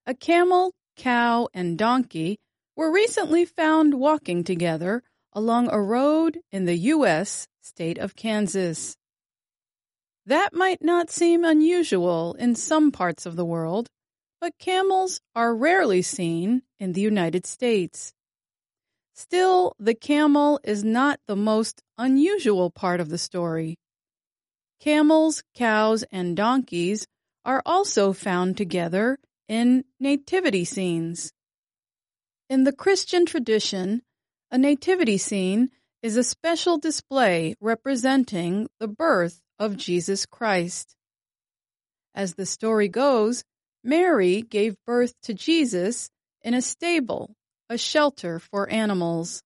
A camel, cow, and donkey were recently found walking together along a road in the U.S. state of Kansas. That might not seem unusual in some parts of the world, but camels are rarely seen in the United States. Still, the camel is not the most unusual part of the story. Camels, cows, and donkeys are also found together in nativity scenes. In the Christian tradition, a nativity scene is a special display representing the birth of Jesus Christ. As the story goes, Mary gave birth to Jesus in a stable, a shelter for animals.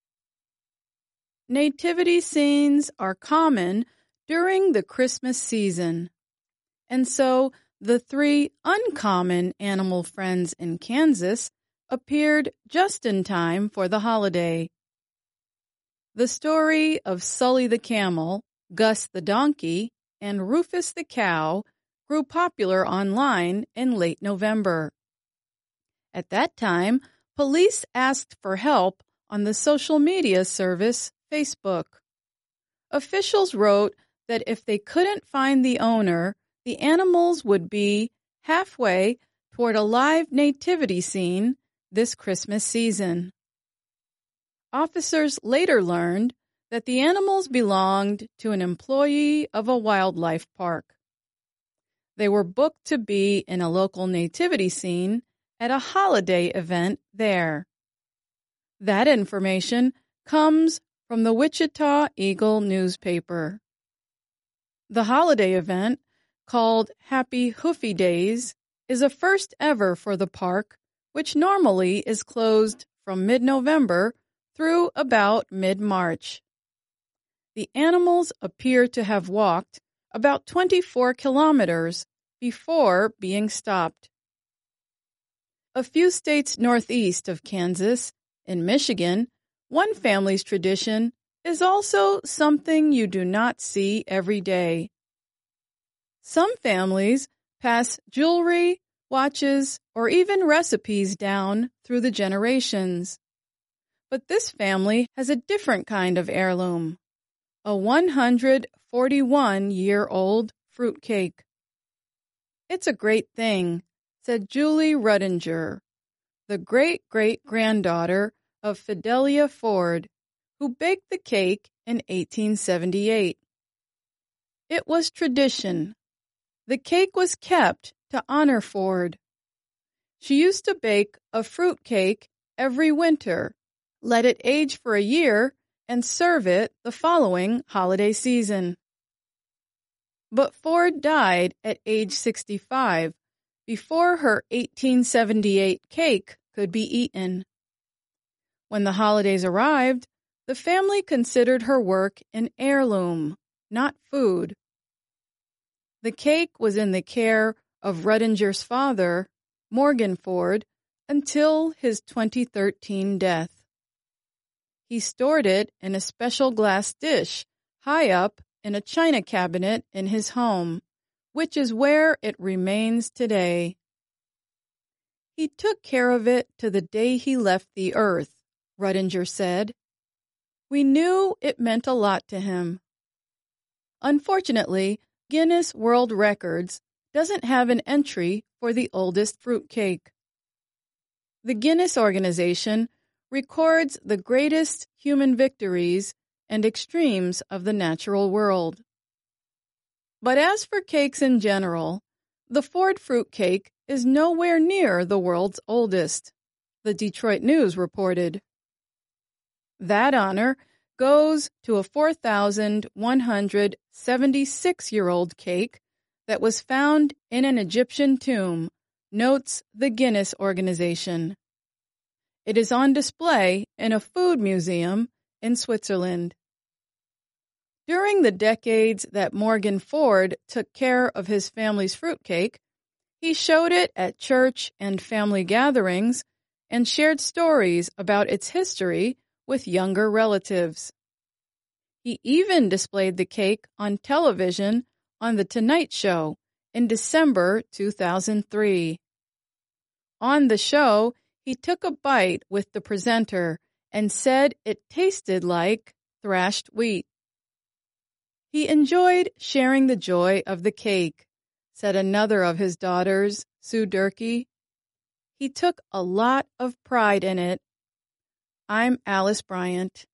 Nativity scenes are common during the Christmas season, and so the three uncommon animal friends in Kansas appeared just in time for the holiday. The story of Sully the camel, Gus the donkey, and Rufus the cow grew popular online in late November. At that time, police asked for help on the social media service Facebook. Officials wrote that if they couldn't find the owner, the animals would be halfway toward a live nativity scene this Christmas season. Officers later learned that the animals belonged to an employee of a wildlife park. They were booked to be in a local nativity scene at a holiday event there. That information comes from the Wichita Eagle newspaper. The holiday event, called Happy Hoofy Days, is a first ever for the park, which normally is closed from mid-November through about mid-March. The animals appear to have walked about 24 kilometers before being stopped. A few states northeast of Kansas, in Michigan, one family's tradition is also something you do not see every day. Some families pass jewelry, watches, or even recipes down through the generations. But this family has a different kind of heirloom, a 141-year-old fruitcake. It's a great thing, said Julie Rudinger, the great-great-granddaughter of Fidelia Ford, who baked the cake in 1878. It was tradition. The cake was kept to honor Ford. She used to bake a fruit cake every winter, let it age for a year, and serve it the following holiday season. But Ford died at age 65 before her 1878 cake could be eaten. When the holidays arrived, the family considered her work an heirloom, not food. The cake was in the care of Rudinger's father, Morgan Ford, until his 2013 death. He stored it in a special glass dish high up in a china cabinet in his home, which is where it remains today. He took care of it to the day he left the earth, Rudinger said. We knew it meant a lot to him. Unfortunately, Guinness World Records doesn't have an entry for the oldest fruitcake. The Guinness organization records the greatest human victories and extremes of the natural world. But as for cakes in general, the Ford fruitcake is nowhere near the world's oldest, the Detroit News reported. That honor goes to a 4,176-year-old cake that was found in an Egyptian tomb, notes the Guinness organization. It is on display in a food museum in Switzerland. During the decades that Morgan Ford took care of his family's fruitcake, he showed it at church and family gatherings and shared stories about its history with younger relatives. He even displayed the cake on television on The Tonight Show in December 2003. On the show, he took a bite with the presenter and said it tasted like thrashed wheat. He enjoyed sharing the joy of the cake, said another of his daughters, Sue Durkee. He took a lot of pride in it. I'm Alice Bryant.